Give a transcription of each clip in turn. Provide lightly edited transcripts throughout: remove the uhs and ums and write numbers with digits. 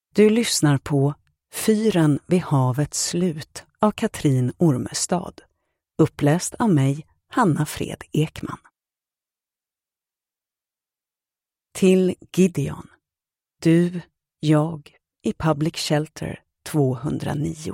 Du lyssnar på Fyren vid havets slut av Katrin Ormestad. Uppläst av mig, Hanna Fred Ekman. Till Gideon. Du, jag, i Public Shelter 209.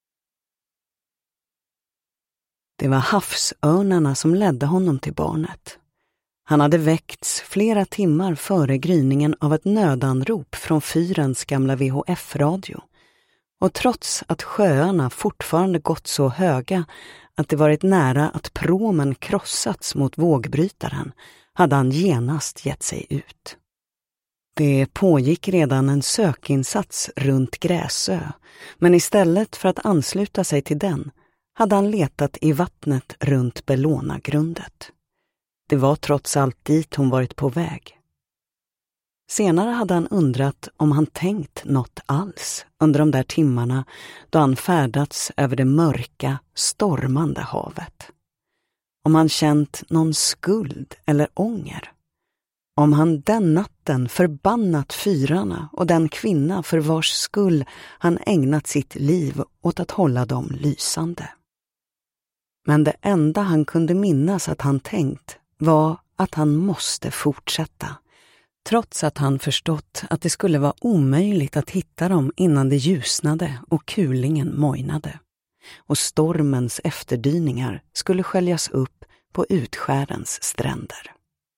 Det var havsörnarna som ledde honom till barnet. Han hade väckts flera timmar före gryningen av ett nödanrop från fyrens gamla VHF-radio. Och trots att sjöarna fortfarande gått så höga att det varit nära att promen krossats mot vågbrytaren hade han genast gett sig ut. Det pågick redan en sökinsats runt Gräsö, men istället för att ansluta sig till den hade han letat i vattnet runt Bellona-grundet. Det var trots allt dit hon varit på väg. Senare hade han undrat om han tänkt något alls under de där timmarna då han färdats över det mörka, stormande havet. Om han känt någon skuld eller ånger. Om han den natten förbannat fyrarna och den kvinna för vars skull han ägnat sitt liv åt att hålla dem lysande. Men det enda han kunde minnas att han tänkt var att han måste fortsätta, trots att han förstått att det skulle vara omöjligt att hitta dem innan det ljusnade och kulingen mojnade, och stormens efterdyningar skulle sköljas upp på utskärens stränder.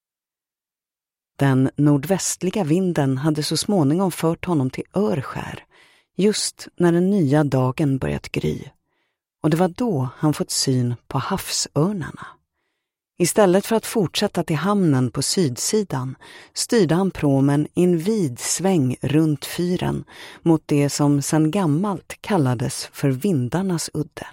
Den nordvästliga vinden hade så småningom fört honom till Örskär, just när den nya dagen börjat gry, och det var då han fått syn på havsörnarna. Istället för att fortsätta till hamnen på sydsidan styrde han promen i en vid sväng runt fyren mot det som sedan gammalt kallades för Vindarnas udde.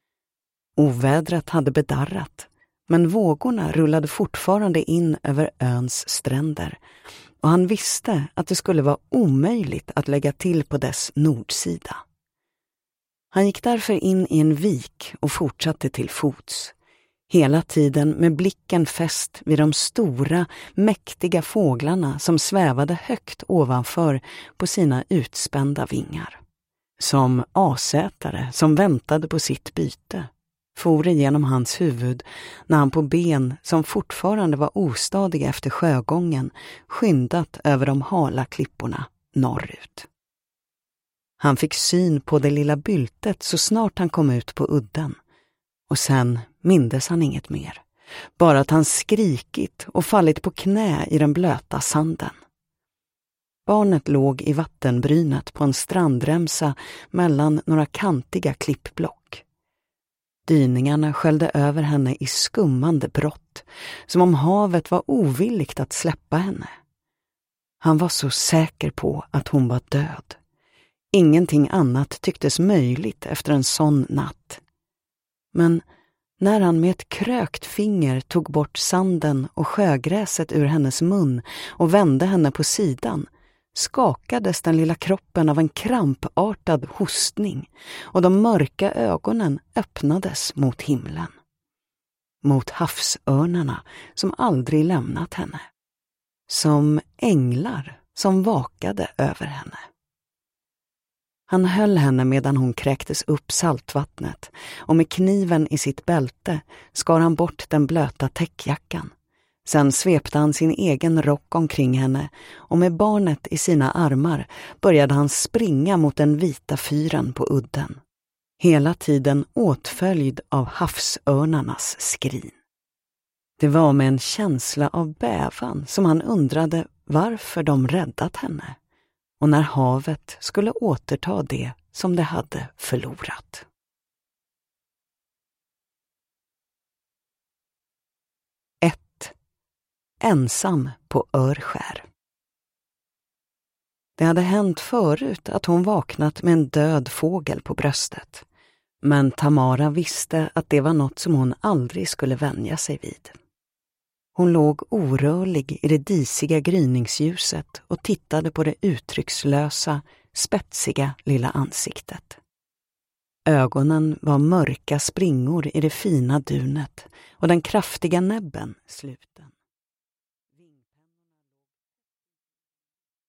Ovädret hade bedarrat, men vågorna rullade fortfarande in över öns stränder, och han visste att det skulle vara omöjligt att lägga till på dess nordsida. Han gick därför in i en vik och fortsatte till fots. Hela tiden med blicken fäst vid de stora, mäktiga fåglarna som svävade högt ovanför på sina utspända vingar. Som asätare som väntade på sitt byte for genom hans huvud när han på ben som fortfarande var ostadiga efter sjögången skyndat över de hala klipporna norrut. Han fick syn på det lilla byltet så snart han kom ut på udden. Och sen mindes han inget mer, bara att han skrikit och fallit på knä i den blöta sanden. Barnet låg i vattenbrynet på en strandremsa mellan några kantiga klippblock. Dyningarna sköljde över henne i skummande brott, som om havet var ovilligt att släppa henne. Han var så säker på att hon var död. Ingenting annat tycktes möjligt efter en sån natt. Men när han med ett krökt finger tog bort sanden och sjögräset ur hennes mun och vände henne på sidan, skakades den lilla kroppen av en krampartad hostning, och de mörka ögonen öppnades mot himlen. Mot havsörnarna som aldrig lämnat henne. Som änglar som vakade över henne. Han höll henne medan hon kräktes upp saltvattnet, och med kniven i sitt bälte skar han bort den blöta täckjackan. Sen svepte han sin egen rock omkring henne, och med barnet i sina armar började han springa mot den vita fyren på udden. Hela tiden åtföljd av havsörnarnas skrin. Det var med en känsla av bävan som han undrade varför de räddat henne, och när havet skulle återta det som det hade förlorat. Ensam på Örskär. Det hade hänt förut att hon vaknat med en död fågel på bröstet. Men Tamara visste att det var något som hon aldrig skulle vänja sig vid. Hon låg orörlig i det disiga gryningsljuset och tittade på det uttryckslösa, spetsiga lilla ansiktet. Ögonen var mörka springor i det fina dunet och den kraftiga näbben sluten.